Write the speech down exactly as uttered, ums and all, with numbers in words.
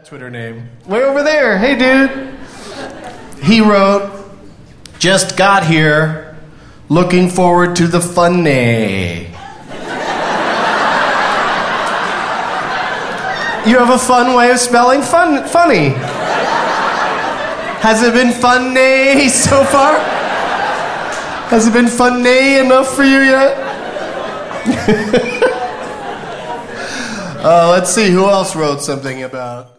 Twitter name? Way over there. Hey, dude. He wrote, just got here, looking forward to the funny. You have a fun way of spelling fun, funny. Has it been funny so far? Has it been funny enough for you yet? uh, let's see, who else wrote something about...